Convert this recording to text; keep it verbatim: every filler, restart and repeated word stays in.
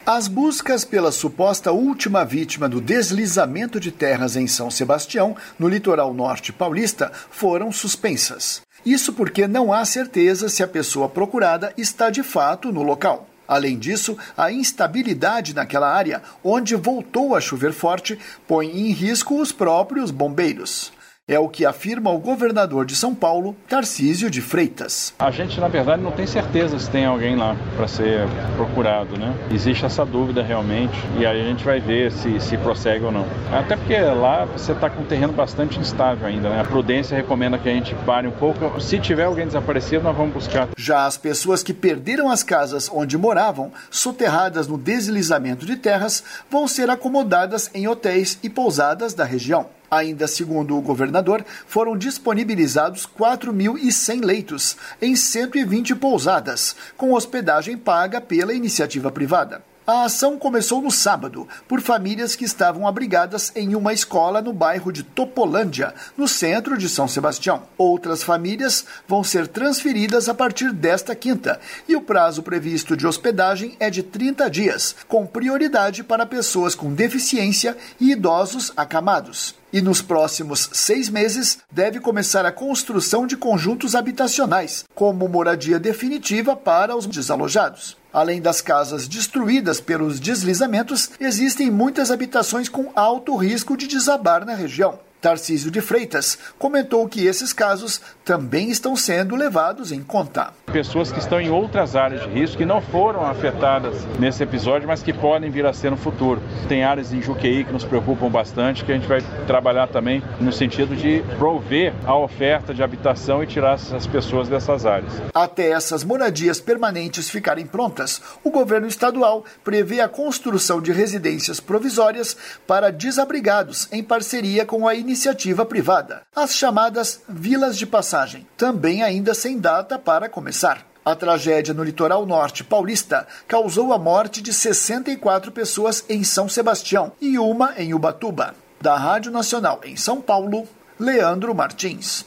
As buscas pela suposta última vítima do deslizamento de terras em São Sebastião, no litoral norte paulista, foram suspensas. Isso porque não há certeza se a pessoa procurada está de fato no local. Além disso, a instabilidade naquela área, onde voltou a chover forte, põe em risco os próprios bombeiros. É o que afirma o governador de São Paulo, Tarcísio de Freitas. A gente, na verdade, não tem certeza se tem alguém lá para ser procurado, né? Existe essa dúvida realmente e aí a gente vai ver se, se prossegue ou não. Até porque lá você está com um terreno bastante instável ainda, né? A prudência recomenda que a gente pare um pouco. Se tiver alguém desaparecido, nós vamos buscar. Já as pessoas que perderam as casas onde moravam, soterradas no deslizamento de terras, vão ser acomodadas em hotéis e pousadas da região. Ainda segundo o governador, foram disponibilizados quatro mil e cem leitos em cento e vinte pousadas, com hospedagem paga pela iniciativa privada. A ação começou no sábado, por famílias que estavam abrigadas em uma escola no bairro de Topolândia, no centro de São Sebastião. Outras famílias vão ser transferidas a partir desta quinta, e o prazo previsto de hospedagem é de trinta dias, com prioridade para pessoas com deficiência e idosos acamados. E nos próximos seis meses deve começar a construção de conjuntos habitacionais, como moradia definitiva para os desalojados. Além das casas destruídas pelos deslizamentos, existem muitas habitações com alto risco de desabar na região. Tarcísio de Freitas comentou que esses casos também estão sendo levados em conta. Pessoas que estão em outras áreas de risco que não foram afetadas nesse episódio, mas que podem vir a ser no futuro. Tem áreas em Juqueí que nos preocupam bastante, que a gente vai trabalhar também no sentido de prover a oferta de habitação e tirar essas pessoas dessas áreas. Até essas moradias permanentes ficarem prontas, o governo estadual prevê a construção de residências provisórias para desabrigados em parceria com a iniciativa privada, as chamadas vilas de passagem, também ainda sem data para começar. A tragédia no litoral norte paulista causou a morte de sessenta e quatro pessoas em São Sebastião e uma em Ubatuba. Da Rádio Nacional em São Paulo, Leandro Martins.